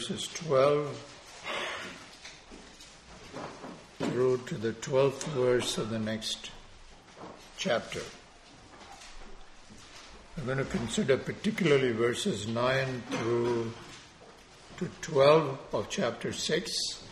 verses 12 through to the 12th verse of the next chapter. We're going to consider particularly verses 9 through to 12 of chapter 6.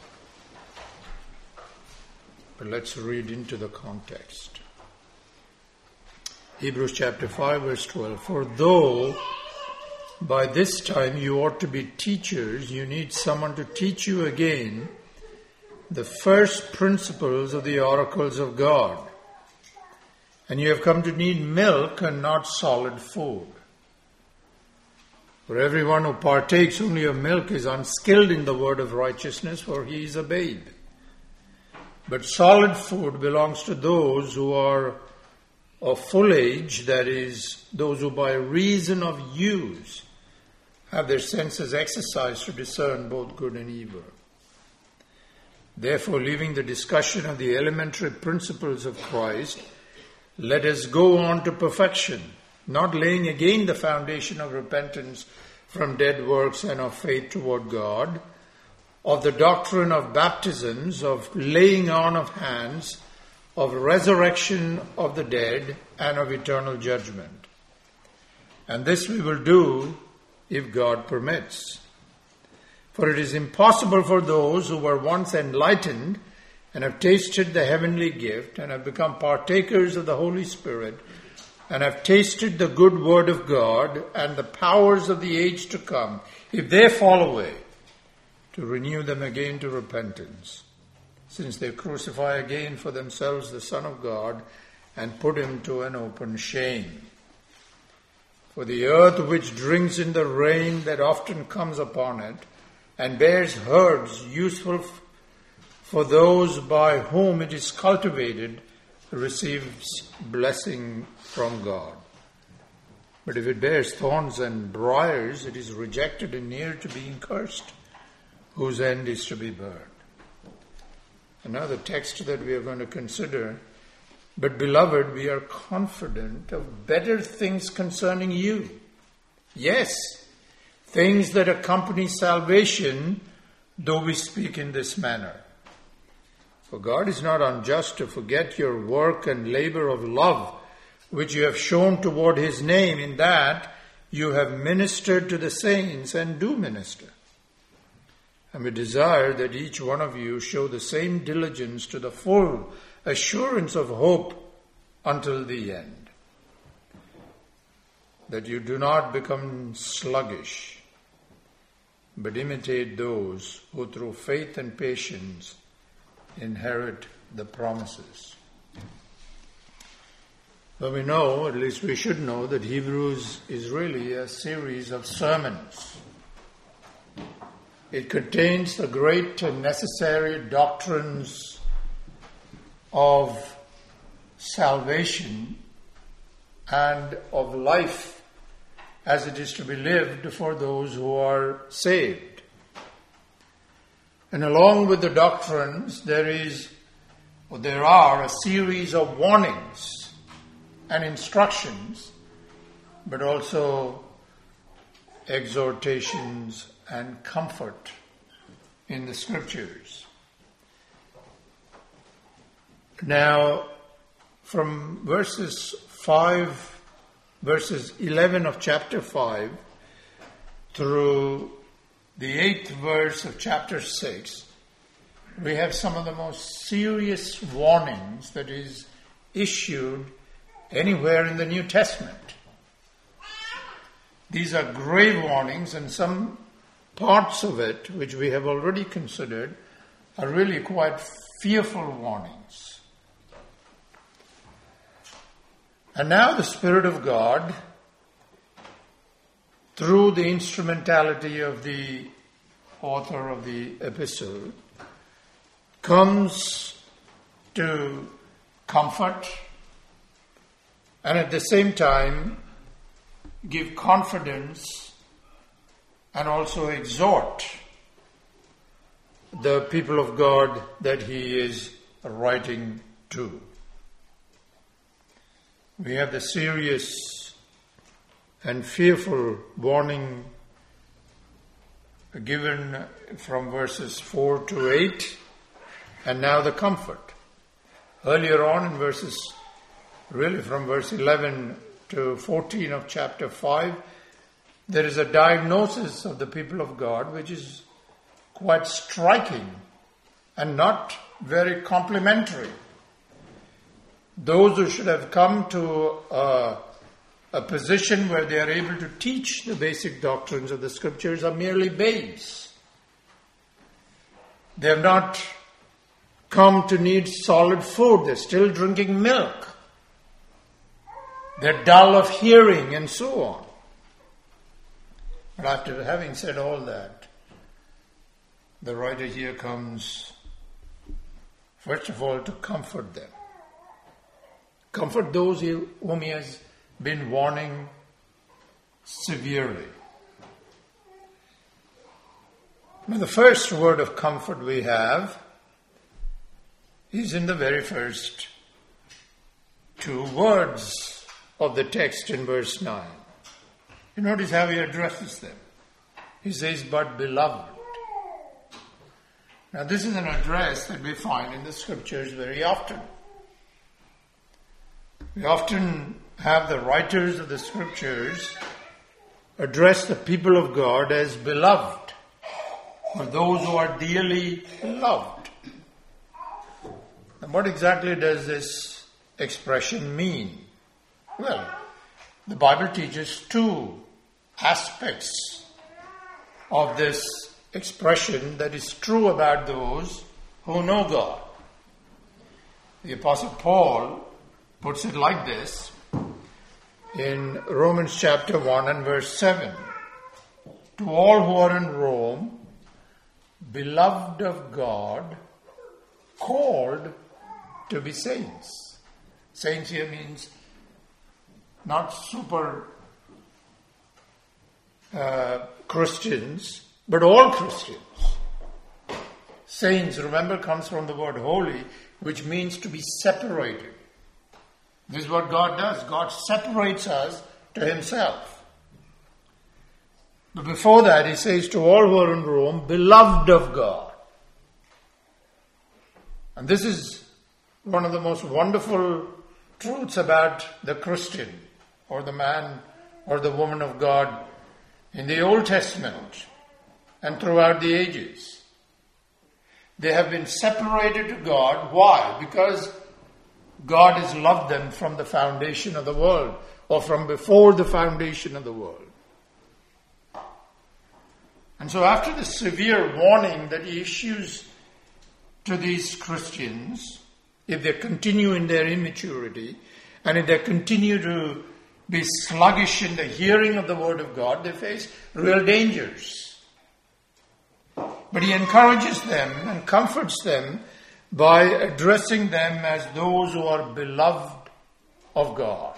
But let's read into the context. Hebrews chapter 5 verse 12. For though by this time you ought to be teachers, you need someone to teach you again the first principles of the oracles of God. And you have come to need milk and not solid food. For everyone who partakes only of milk is unskilled in the word of righteousness, for he is a babe. But solid food belongs to those who are of full age, that is, those who by reason of use have their senses exercised to discern both good and evil. Therefore, leaving the discussion of the elementary principles of Christ, let us go on to perfection, not laying again the foundation of repentance from dead works and of faith toward God, of the doctrine of baptisms, of laying on of hands, of resurrection of the dead, and of eternal judgment. And this we will do if God permits. For it is impossible for those who were once enlightened and have tasted the heavenly gift and have become partakers of the Holy Spirit and have tasted the good word of God and the powers of the age to come, if they fall away, to renew them again to repentance, since they crucify again for themselves the Son of God and put him to an open shame. For the earth which drinks in the rain that often comes upon it and bears herbs useful for those by whom it is cultivated receives blessing from God. But if it bears thorns and briars, it is rejected and near to being cursed, whose end is to be burned. And now the text that we are going to consider. But beloved, we are confident of better things concerning you. Yes, things that accompany salvation, though we speak in this manner. For God is not unjust to forget your work and labor of love, which you have shown toward his name, in that you have ministered to the saints and do minister. And we desire that each one of you show the same diligence to the full assurance of hope until the end, that you do not become sluggish, but imitate those who through faith and patience inherit the promises. But we know, at least we should know, that Hebrews is really a series of sermons. It contains the great and necessary doctrines of salvation and of life as it is to be lived for those who are saved. And along with the doctrines, there are a series of warnings and instructions, but also exhortations and comfort in the scriptures. Now, from verses 11 of chapter 5 through the 8th verse of chapter 6, we have some of the most serious warnings that is issued anywhere in the New Testament. These are grave warnings, and some parts of it, which we have already considered, are really quite fearful warnings. And now the Spirit of God, through the instrumentality of the author of the epistle, comes to comfort and at the same time give confidence and also exhort the people of God that he is writing to. We have the serious and fearful warning given from verses 4 to 8, and now the comfort. Earlier on in from verse 11 to 14 of chapter 5, there is a diagnosis of the people of God which is quite striking and not very complimentary. Those who should have come to a position where they are able to teach the basic doctrines of the Scriptures are merely babes. They have not come to need solid food. They're still drinking milk. They're dull of hearing and so on. But after having said all that, the writer here comes, first of all, to comfort them. Comfort those whom he has been warning severely. Now, the first word of comfort we have is in the very first two words of the text in verse 9. You notice how he addresses them. He says, "But beloved." Now, this is an address that we find in the Scriptures very often. We often have the writers of the Scriptures address the people of God as beloved, or those who are dearly loved. And what exactly does this expression mean? Well, the Bible teaches two aspects of this expression that is true about those who know God. The Apostle Paul puts it like this in Romans chapter 1 and verse 7. "To all who are in Rome, beloved of God, called to be saints." Saints here means not super Christians, but all Christians. Saints, remember, comes from the word holy, which means to be separated. This is what God does. God separates us to himself. But before that, he says to all who are in Rome, beloved of God. And this is one of the most wonderful truths about the Christian, or the man or the woman of God in the Old Testament and throughout the ages. They have been separated to God. Why? Because God has loved them from the foundation of the world, or from before the foundation of the world. And so after the severe warning that he issues to these Christians, if they continue in their immaturity, and if they continue to be sluggish in the hearing of the word of God, they face real dangers. But he encourages them and comforts them by addressing them as those who are beloved of God.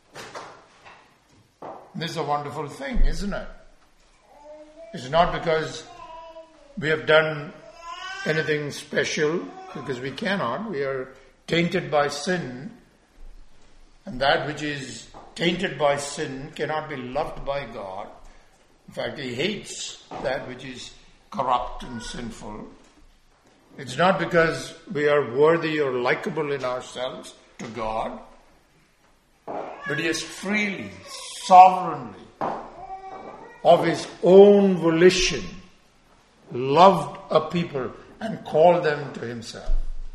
This is a wonderful thing, isn't it? It's not because we have done anything special, because we cannot. We are tainted by sin, and that which is tainted by sin cannot be loved by God. In fact, he hates that which is corrupt and sinful. It's not because we are worthy or likable in ourselves to God, but he has freely, sovereignly, of his own volition, loved a people and called them to himself.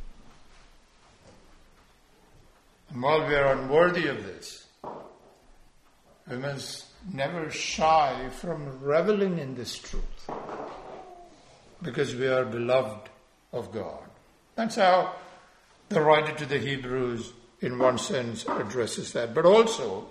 And while we are unworthy of this, we must never shy from reveling in this truth, because we are beloved of God. That's how the writer to the Hebrews, in one sense, addresses that. But also,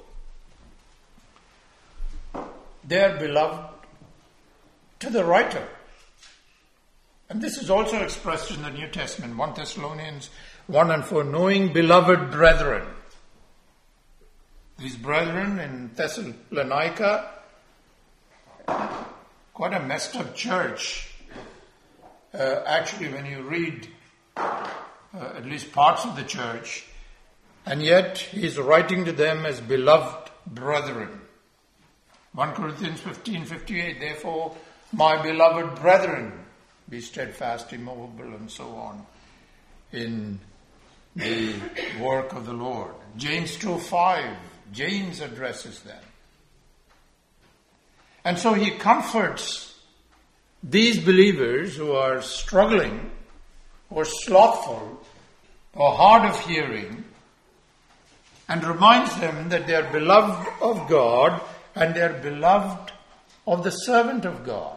they are beloved to the writer. And this is also expressed in the New Testament, 1 Thessalonians 1 and 4, knowing beloved brethren. These brethren in Thessalonica, quite a messed up church. Actually, when you read at least parts of the church, and yet he's writing to them as beloved brethren. 1 Corinthians 15:58, therefore, my beloved brethren, be steadfast, immovable, and so on in the work of the Lord. James 2:5, James addresses them. And so he comforts these believers who are struggling or slothful or hard of hearing, and reminds them that they are beloved of God and they are beloved of the servant of God.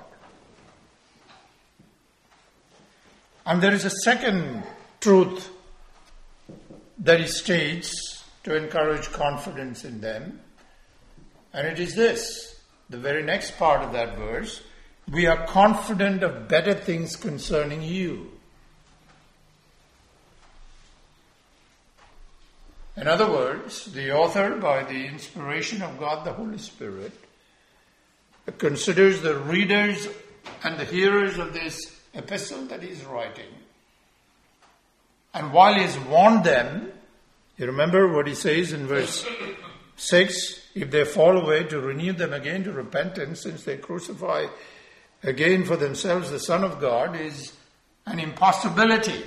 And there is a second truth that he states to encourage confidence in them, and it is this, the very next part of that verse: we are confident of better things concerning you. In other words, the author, by the inspiration of God the Holy Spirit, considers the readers and the hearers of this epistle that he is writing. And while he has warned them, you remember what he says in verse 6, if they fall away, to renew them again to repentance, since they crucify again for themselves the Son of God, is an impossibility.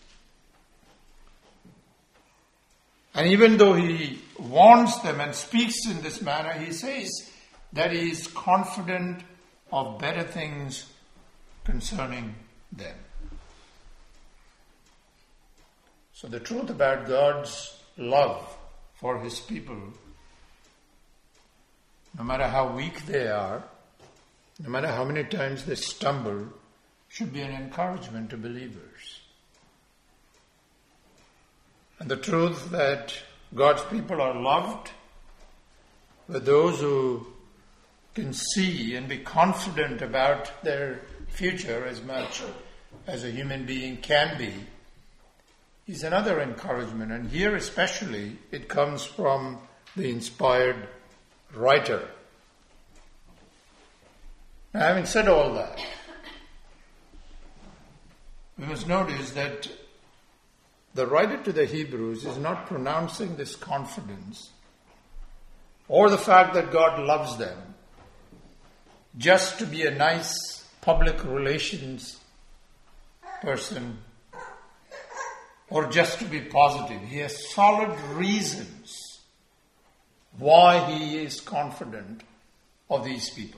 And even though he warns them and speaks in this manner, he says that he is confident of better things concerning them. So the truth about God's love for his people, no matter how weak they are, no matter how many times they stumble, should be an encouragement to believers. And the truth that God's people are loved were those who can see and be confident about their future as much as a human being can be, is another encouragement. And here especially it comes from the inspired writer. Now, having said all that, we must notice that the writer to the Hebrews is not pronouncing this confidence or the fact that God loves them just to be a nice public relations person or just to be positive. He has solid reasons why he is confident of these people.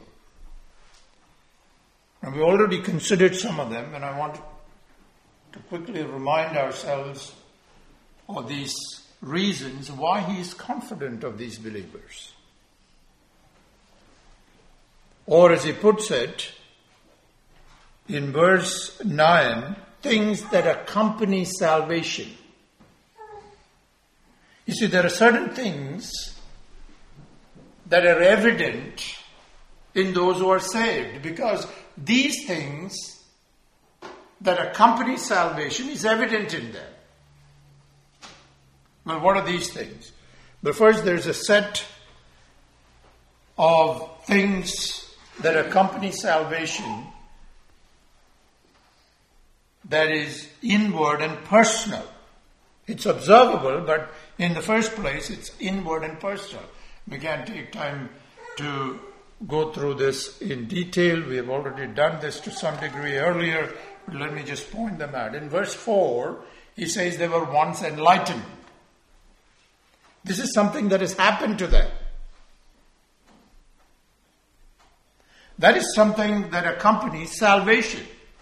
And we already considered some of them, and I want to quickly remind ourselves of these reasons why he is confident of these believers. Or as he puts it in verse 9, things that accompany salvation. You see, there are certain things that are evident in those who are saved, because these things that accompany salvation is evident in them. Well, what are these things? But first, there's a set of things that accompany salvation that is inward and personal. It's observable, but in the first place, it's inward and personal. We can't take time to go through this in detail. We have already done this to some degree earlier. Let me just point them out. In verse 4, he says they were once enlightened. This is something that has happened to them. That is something that accompanies salvation.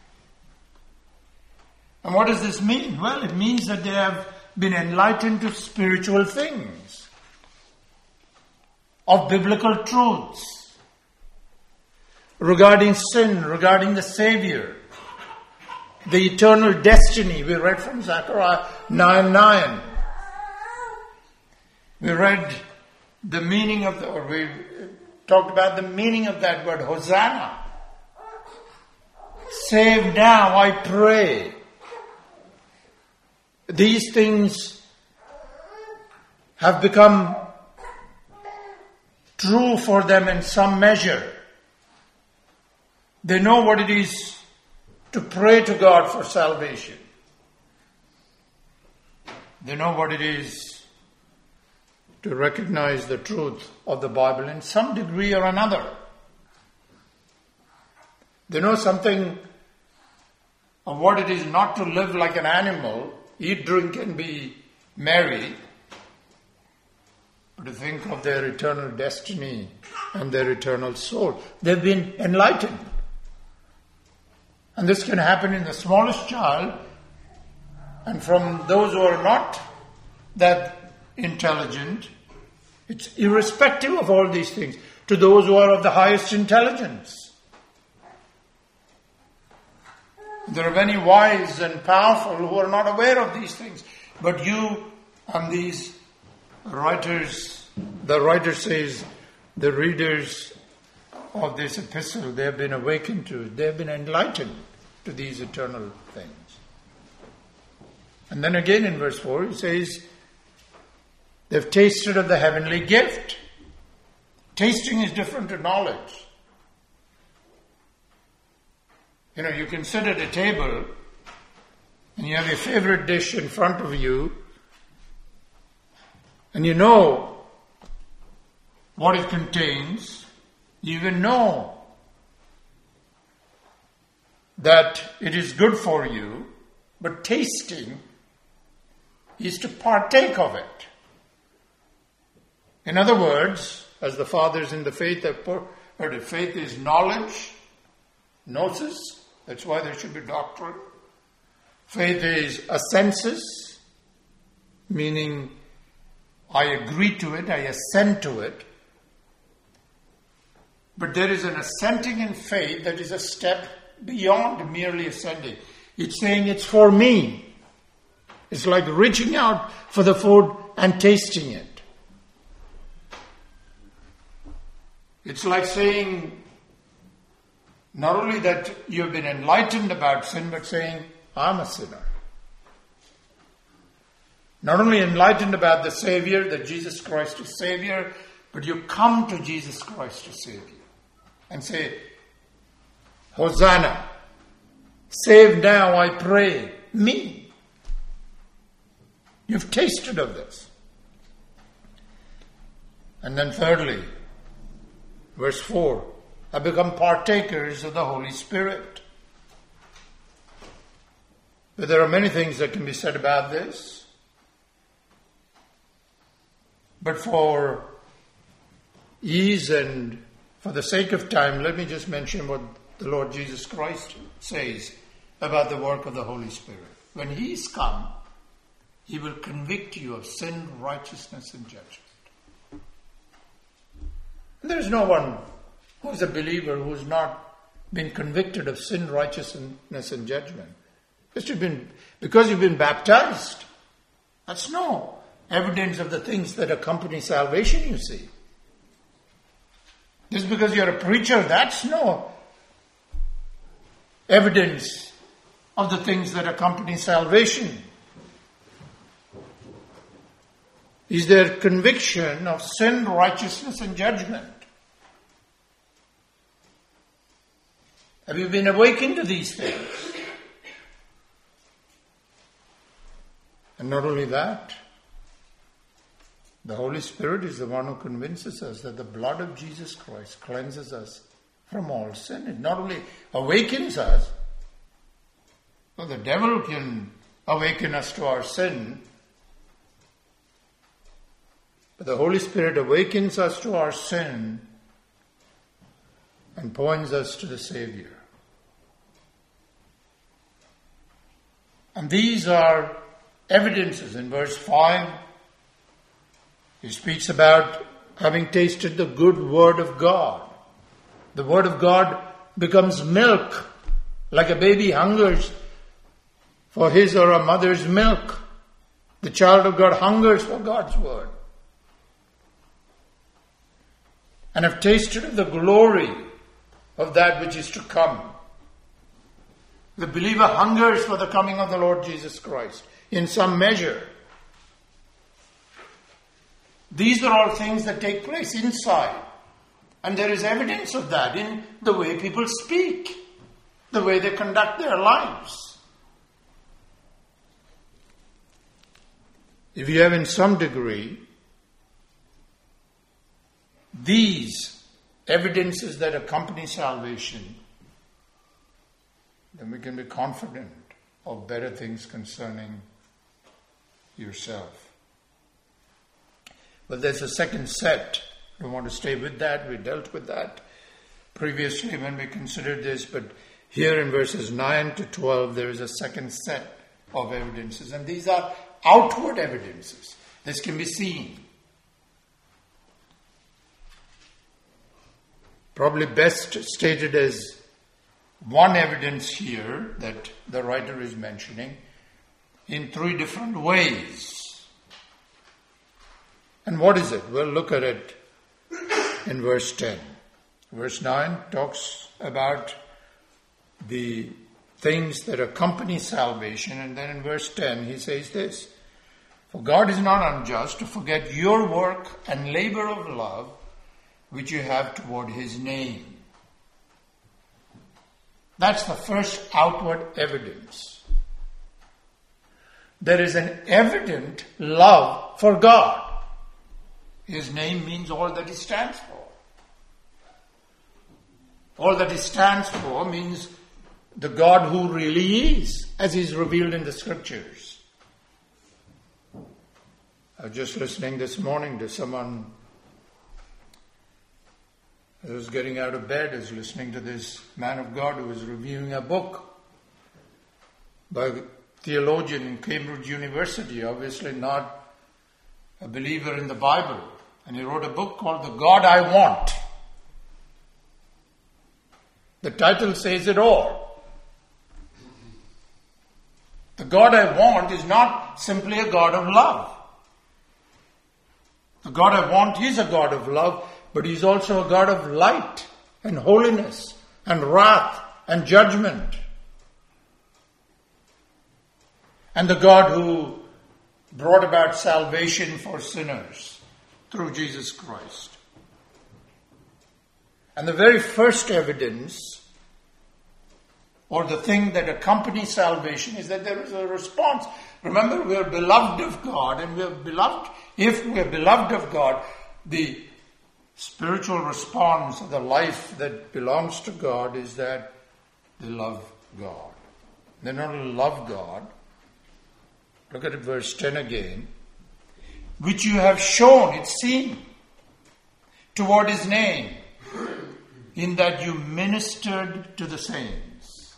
And what does this mean? Well, it means that they have been enlightened to spiritual things, of biblical truths, regarding sin, regarding the Savior, the eternal destiny. We read from Zechariah 9:9. We read the meaning of we talked about the meaning of that word, Hosanna. Save now, I pray. These things have become true for them in some measure. They know what it is to pray to God for salvation. They know what it is to recognize the truth of the Bible in some degree or another. They know something of what it is not to live like an animal, eat, drink, and be merry, but to think of their eternal destiny and their eternal soul. They've been enlightened. And this can happen in the smallest child, and from those who are not that intelligent. It's irrespective of all these things, to those who are of the highest intelligence. There are many wise and powerful who are not aware of these things. But you and these writers, the writer says, the readers of this epistle, they have been awakened to it. They have been enlightened to these eternal things. And then again in verse 4, he says, they've tasted of the heavenly gift. Tasting is different to knowledge. You can sit at a table and you have your favorite dish in front of you and you know what it contains. You even know that it is good for you, but tasting is to partake of it. In other words, as the fathers in the faith have put it, faith is knowledge, gnosis. That's why there should be doctrine. Faith is assensus, meaning I agree to it, I assent to it. But there is an assenting in faith that is a step beyond merely assenting. It's saying it's for me. It's like reaching out for the food and tasting it. It's like saying, not only that you have been enlightened about sin, but saying, I'm a sinner. Not only enlightened about the Savior, that Jesus Christ is Savior, but you come to Jesus Christ to save you. And say, Hosanna, save now, I pray, me. You've tasted of this. And then thirdly, verse 4, have become partakers of the Holy Spirit. But there are many things that can be said about this. But for ease and for the sake of time, let me just mention what the Lord Jesus Christ says about the work of the Holy Spirit. When He is come, He will convict you of sin, righteousness, and judgment. And there is no one who is a believer who has not been convicted of sin, righteousness, and judgment. Because you've been baptized. That's no evidence of the things that accompany salvation, you see. Just because you're a preacher, that's no evidence of the things that accompany salvation. Is there conviction of sin, righteousness, and judgment? Have you been awakened to these things? And not only that, the Holy Spirit is the one who convinces us that the blood of Jesus Christ cleanses us from all sin. It not only awakens us, but the devil can awaken us to our sin, but the Holy Spirit awakens us to our sin and points us to the Savior. And these are evidences. In verse 5, he speaks about having tasted the good Word of God. The Word of God becomes milk, like a baby hungers for his or her mother's milk. The child of God hungers for God's Word. And have tasted of the glory of that which is to come. The believer hungers for the coming of the Lord Jesus Christ in some measure. These are all things that take place inside. And there is evidence of that in the way people speak, the way they conduct their lives. If you have in some degree these evidences that accompany salvation, then we can be confident of better things concerning yourself. But there's a second set. I don't want to stay with that. We dealt with that previously when we considered this. But here in verses 9 to 12, there is a second set of evidences. And these are outward evidences. This can be seen. Probably best stated as one evidence here that the writer is mentioning in three different ways. And what is it? We'll look at it in verse 10. Verse 9 talks about the things that accompany salvation, and then in verse 10 he says this: "For God is not unjust to forget your work and labor of love which you have toward his name." That's the first outward evidence. There is an evident love for God. His name means all that he stands for. All that he stands for means the God who really is, as is revealed in the scriptures. I was just listening this morning to someone who was getting out of bed, is listening to this man of God who was reviewing a book by a theologian in Cambridge University, obviously not a believer in the Bible. And he wrote a book called The God I Want. The title says it all. The God I want is not simply a God of love. The God I want is a God of love, but he's also a God of light and holiness and wrath and judgment. And the God who brought about salvation for sinners through Jesus Christ. And the very first evidence, or the thing that accompanies salvation, is that there is a response. Remember, we are beloved of God, and if we are beloved of God, the spiritual response of the life that belongs to God is that they love God. They not only love God, look at it, verse 10 again, which you have shown, it's seen, toward his name, in that you ministered to the saints.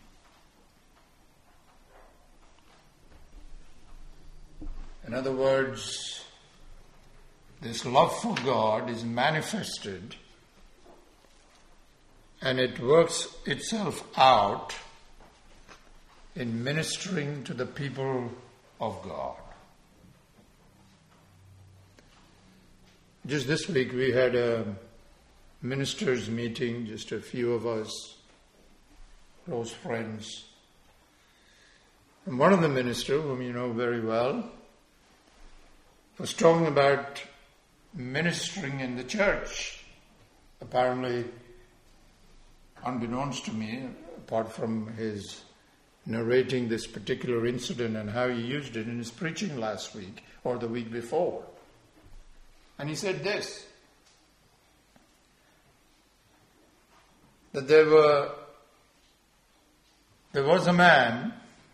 In other words, this love for God is manifested and it works itself out in ministering to the people of God. Just this week we had a ministers' meeting, just a few of us, close friends. And one of the ministers, whom you know very well, was talking about ministering in the church. Apparently, unbeknownst to me, apart from his narrating this particular incident and how he used it in his preaching last week or the week before. And he said this, that there was a man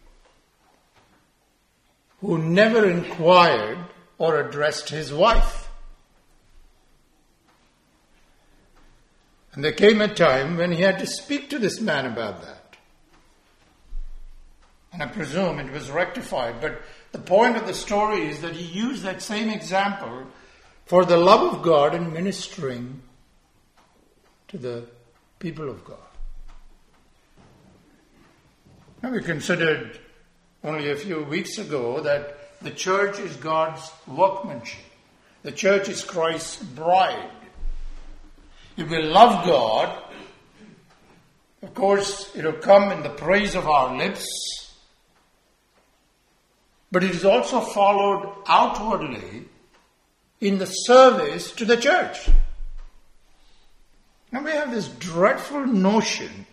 who never inquired or addressed his wife. And there came a time when he had to speak to this man about that. And I presume it was rectified. But the point of the story is that he used that same example for the love of God and ministering to the people of God. Now, we considered only a few weeks ago that the church is God's workmanship. The church is Christ's bride. If we love God, of course, it will come in the praise of our lips, but it is also followed outwardly in the service to the church. Now we have this dreadful notion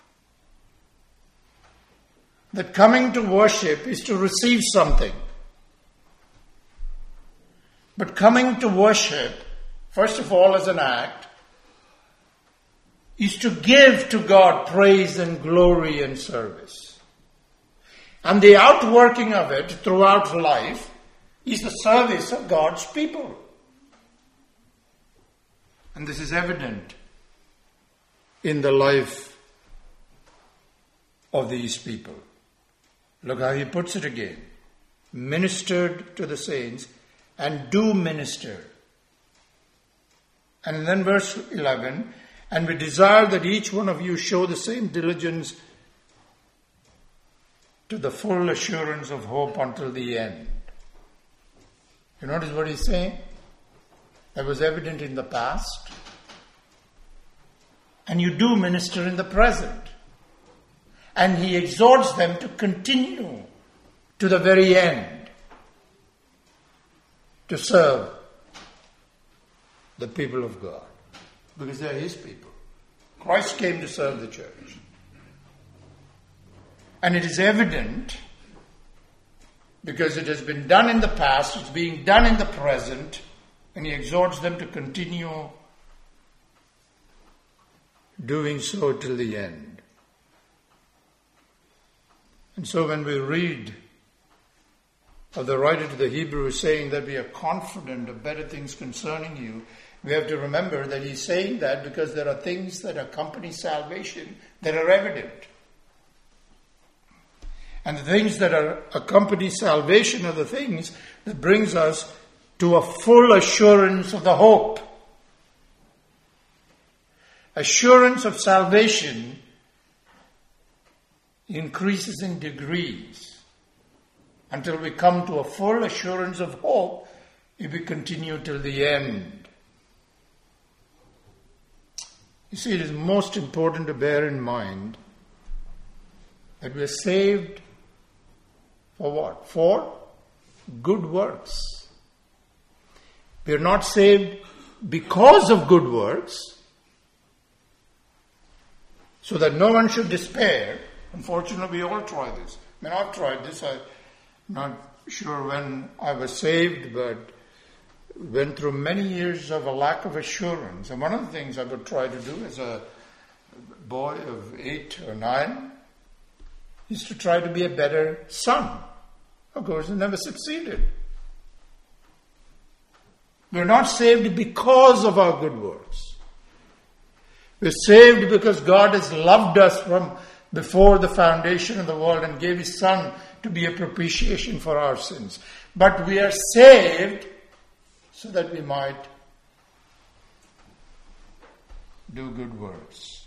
that coming to worship is to receive something. But coming to worship, first of all, as an act, is to give to God praise and glory and service. And the outworking of it throughout life is the service of God's people. And this is evident in the life of these people. Look how he puts it again. Ministered to the saints and do minister. And then verse 11, and we desire that each one of you show the same diligence to the full assurance of hope until the end. You notice what he's saying? That was evident in the past. And you do minister in the present. And he exhorts them to continue to the very end to serve the people of God. Because they are his people. Christ came to serve the church. And it is evident because it has been done in the past, it's being done in the present, and he exhorts them to continue doing so till the end. And so when we read of the writer to the Hebrews saying that we are confident of better things concerning you, we have to remember that he's saying that because there are things that accompany salvation that are evident. And the things that accompany salvation are the things that brings us to a full assurance of the hope. Assurance of salvation increases in degrees until we come to a full assurance of hope if we continue till the end. You see, it is most important to bear in mind that we are saved for what? For good works. We are not saved because of good works, so that no one should despair. Unfortunately, we all try this. I mean, I've tried this. I'm not sure when I was saved, but went through many years of a lack of assurance. And one of the things I would try to do as a boy of 8 or 9 is to try to be a better son. Of course, I never succeeded. We're not saved because of our good works. We're saved because God has loved us from before the foundation of the world and gave his Son to be a propitiation for our sins. But we are saved so that we might do good works.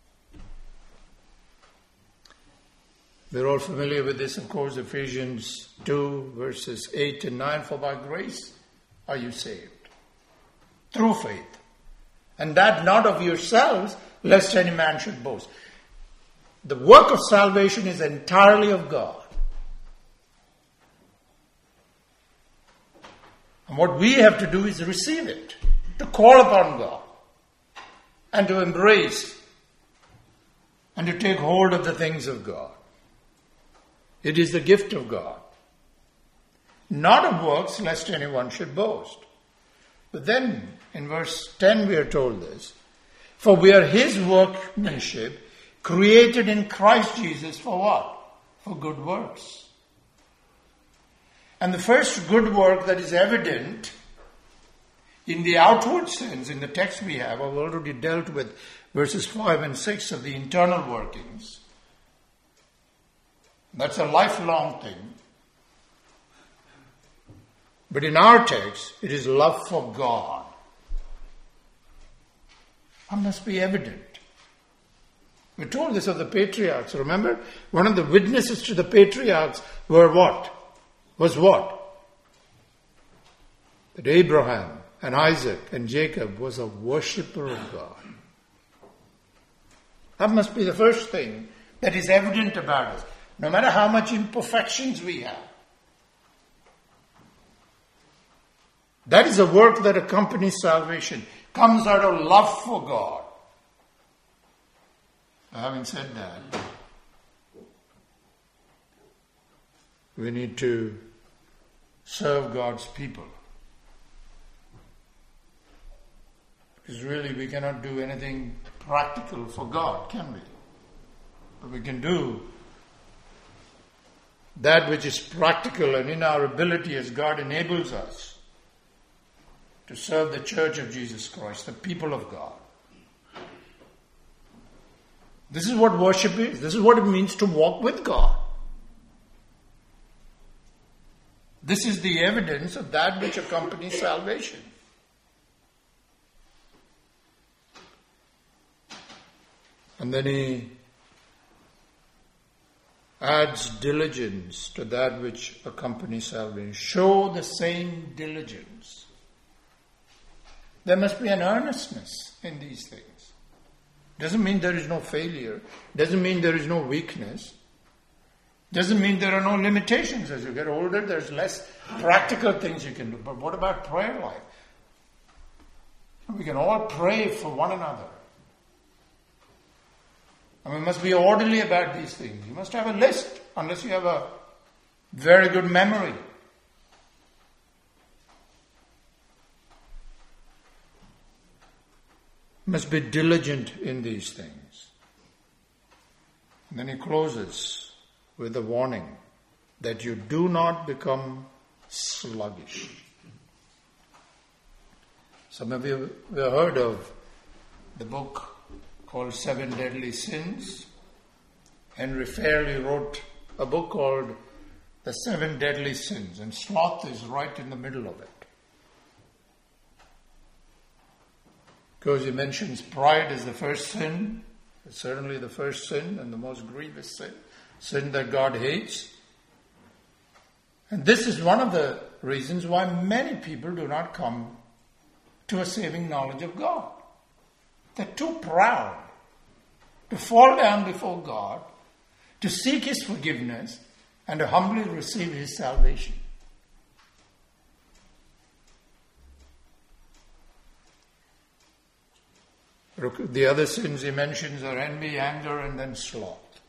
We're all familiar with this, of course, Ephesians 2, verses 8 and 9. For by grace are you saved, through faith. And that not of yourselves, lest any man should boast. The work of salvation is entirely of God. And what we have to do is receive it, to call upon God, and to embrace, and to take hold of the things of God. It is the gift of God. Not of works, lest anyone should boast. But then, in verse 10 we are told this. For we are his workmanship, created in Christ Jesus for what? For good works. And the first good work that is evident in the outward sense, in the text we have, I've already dealt with verses 5 and 6 of the internal workings. That's a lifelong thing. But in our text, it is love for God. That must be evident. We told this of the patriarchs. Remember? One of the witnesses to the patriarchs were what? Was what? That Abraham and Isaac and Jacob was a worshipper of God. That must be the first thing that is evident about us. No matter how much imperfections we have. That is a work that accompanies salvation. Comes out of love for God. Having said that, we need to serve God's people. Because really we cannot do anything practical for God, can we? But we can do that which is practical and in our ability as God enables us to serve the Church of Jesus Christ, the people of God. This is what worship is. This is what it means to walk with God. This is the evidence of that which accompanies salvation. And then he adds diligence to that which accompanies salvation. Show the same diligence. There must be an earnestness in these things. Doesn't mean there is no failure. Doesn't mean there is no weakness. Doesn't mean there are no limitations. As you get older, there's less practical things you can do. But what about prayer life? We can all pray for one another. And we must be orderly about these things. You must have a list, unless you have a very good memory. You must be diligent in these things. And then he closes with a warning that you do not become sluggish. Some of you have heard of the book called Seven Deadly Sins. Henry Fairley wrote a book called The Seven Deadly Sins, and sloth is right in the middle of it. Because he mentions pride as the first sin, it's certainly the first sin and the most grievous sin that God hates. And this is one of the reasons why many people do not come to a saving knowledge of God. They're too proud to fall down before God, to seek His forgiveness, and to humbly receive His salvation. The other sins he mentions are envy, anger, and then sloth.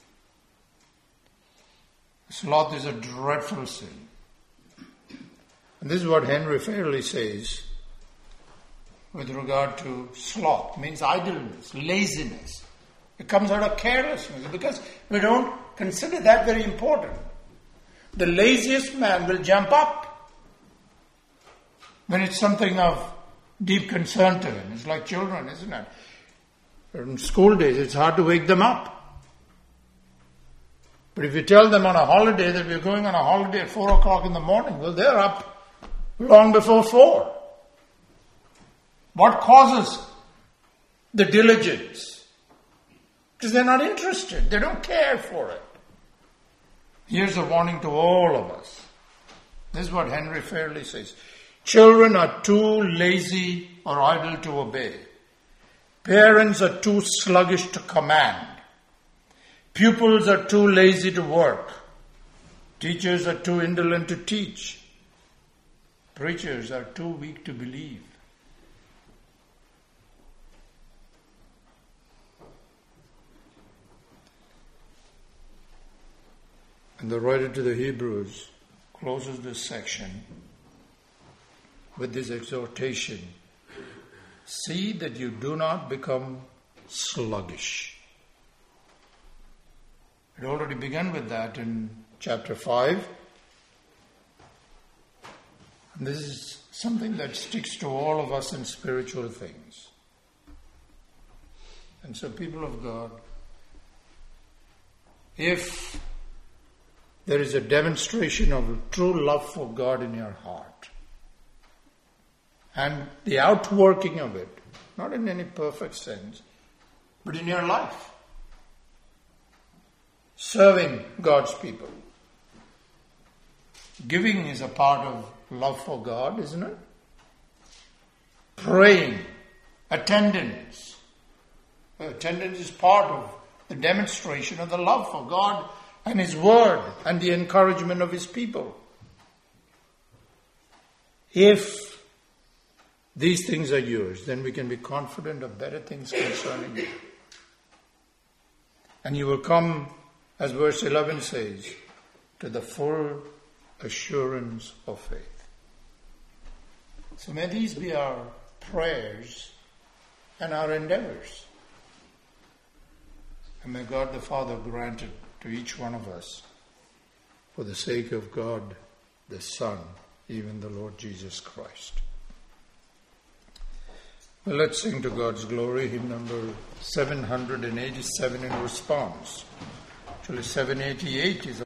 Sloth is a dreadful sin. And this is what Henry Fairley says with regard to sloth. It means idleness, laziness. It comes out of carelessness because we don't consider that very important. The laziest man will jump up when it's something of deep concern to him. It's like children, isn't it? In school days, it's hard to wake them up. But if you tell them on a holiday that we're going on a holiday at 4 o'clock in the morning, well, they're up long before 4. What causes the diligence? Because they're not interested. They don't care for it. Here's a warning to all of us. This is what Henry Fairley says. Children are too lazy or idle to obey. Parents are too sluggish to command. Pupils are too lazy to work. Teachers are too indolent to teach. Preachers are too weak to believe. And the writer to the Hebrews closes this section with this exhortation. See that you do not become sluggish. It already began with that in chapter 5. And this is something that sticks to all of us in spiritual things. And so, people of God, if there is a demonstration of true love for God in your heart, and the outworking of it, not in any perfect sense, but in your life, serving God's people. Giving is a part of love for God, isn't it? Praying, attendance. Attendance is part of the demonstration of the love for God and His Word and the encouragement of His people. If these things are yours, then we can be confident of better things concerning you. And you will come, as verse 11 says, to the full assurance of faith. So may these be our prayers and our endeavors. And may God the Father grant it to each one of us for the sake of God the Son, even the Lord Jesus Christ. Well, let's sing to God's glory, hymn number 787 in response. Actually, 788 is